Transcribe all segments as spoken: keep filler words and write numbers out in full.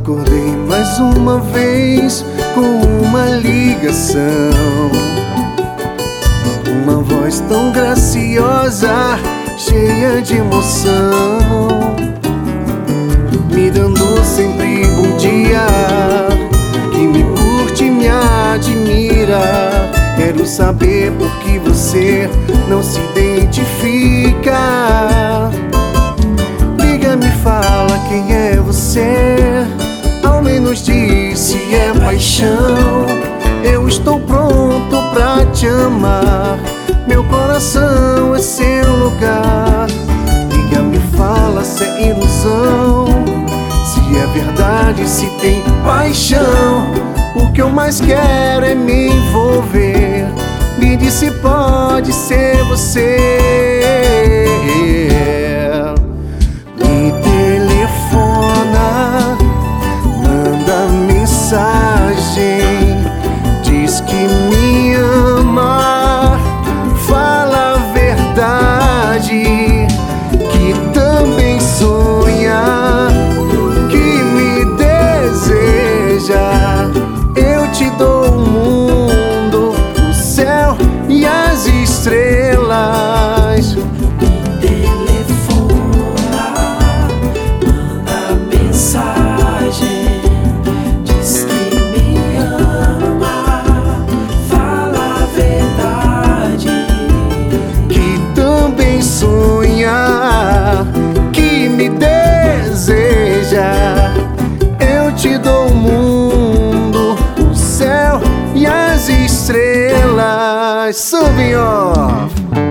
Acordei mais uma vez com uma ligação, uma voz tão graciosa, cheia de emoção, me dando sempre bom dia, que me curte e me admira. Quero saber por que você não se identifica. Liga, me fala quem é você, ao menos diz se é paixão. Eu estou pronto pra te amar, meu coração é seu lugar. Liga, me fala se é ilusão, se é verdade, se tem paixão. O que eu mais quero é me envolver. Me diz se pode ser você. Me telefona, manda mensagem, diz que me ama, fala a verdade, que também sonha, que me deseja. Eu te dou o mundo, o céu e as estrelas. Que me deseja. Eu te dou o mundo, o céu e as estrelas. Subi, ó.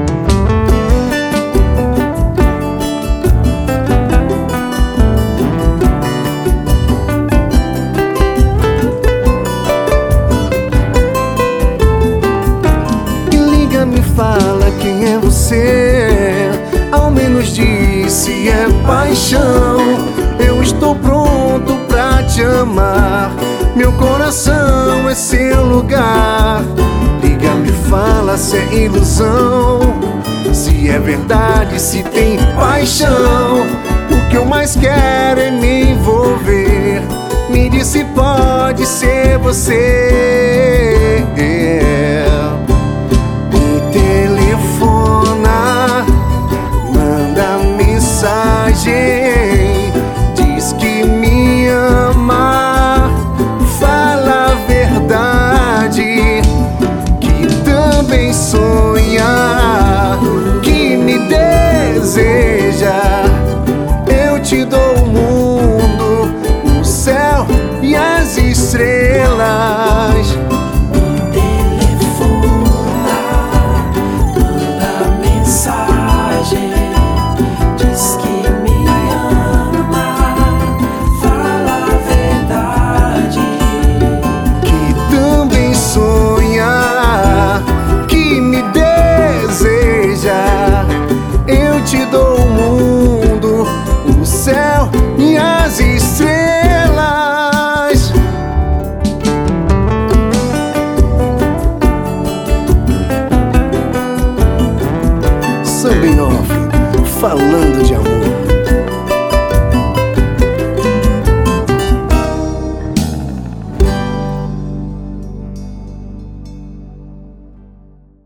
Liga, me fala quem é você, ao menos diz se é paixão. Eu estou pronto pra te amar, meu coração é seu lugar. Liga, me fala se é ilusão, se é verdade, se tem paixão. O que eu mais quero é me envolver. Me diz se pode ser você.